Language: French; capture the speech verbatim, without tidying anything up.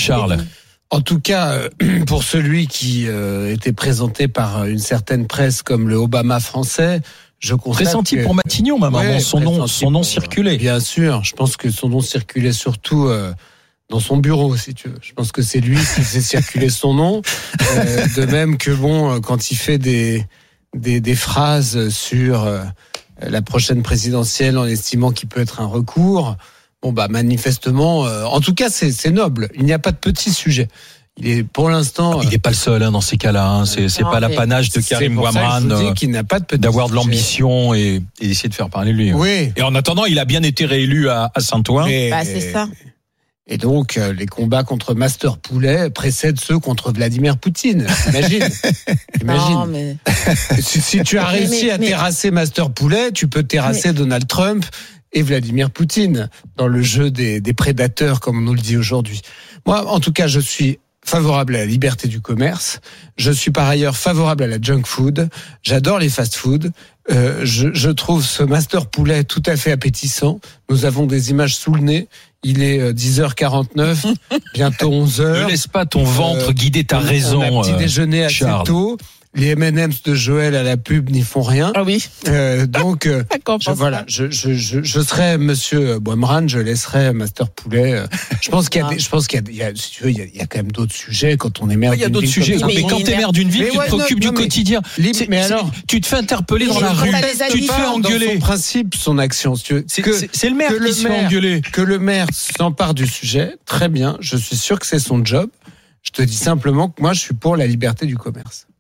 Charles. En tout cas, pour celui qui euh, était présenté par une certaine presse comme le Obama français, je constate pressenti que, pour Matignon, même, ouais, son nom, son nom pour, circulait. Bien sûr, je pense que son nom circulait surtout euh, dans son bureau, si tu veux. Je pense que c'est lui qui faisait circuler son nom. Euh, de même que bon, quand il fait des des, des phrases sur euh, la prochaine présidentielle, en estimant qu'il peut être un recours. Bon bah manifestement, euh, en tout cas c'est, c'est noble. Il n'y a pas de petit sujet. Il est pour l'instant. Il n'est pas le seul hein, dans ces cas-là. Hein. C'est, c'est non, pas l'apanage de Karim Bouamrane euh, qu'il n'a pas de petit d'avoir de sujet. l'ambition et, et d'essayer de faire parler lui. Oui. Et en attendant, il a bien été réélu à, à Saint-Ouen. Et, Bah, c'est ça. Et donc euh, les combats contre Master Poulet précèdent ceux contre Vladimir Poutine. Imagine. Imagine. Non, mais... si, si tu as réussi mais, à mais... terrasser Master Poulet, tu peux terrasser mais... Donald Trump et Vladimir Poutine dans le jeu des, des prédateurs, comme on nous le dit aujourd'hui. Moi, en tout cas, je suis favorable à la liberté du commerce. Je suis par ailleurs favorable à la junk food. J'adore les fast-food. Euh, je, je trouve ce Master Poulet tout à fait appétissant. Nous avons des images sous le nez. Il est dix heures quarante-neuf, bientôt onze heures. Ne laisse pas ton ventre euh, guider ta raison, on a petit déjeuner assez Charles. tôt. Les M and M's de Joël à la pub n'y font rien. Ah oui. Euh, donc, euh, je, voilà, je, je, je, je serai Monsieur Bouamrane, je laisserai Master Poulet. Je pense qu'il y a, des, je pense qu'il y a, il y a, si tu veux, il y a, il y a quand même d'autres sujets quand on est maire. Il y a d'autres sujets. Mais, mais quand t'es maire d'une ville, mais tu ouais, te préoccupes non, du non, quotidien. Mais, mais alors, tu te fais interpeller dans la rue, tu te fais engueuler. Dans son principe, son action. Si tu veux, c'est, que, c'est, c'est le maire qui le se fait maire, engueuler. Que le maire s'empare du sujet, très bien. Je suis sûr que c'est son job. Je te dis simplement que moi, je suis pour la liberté du commerce.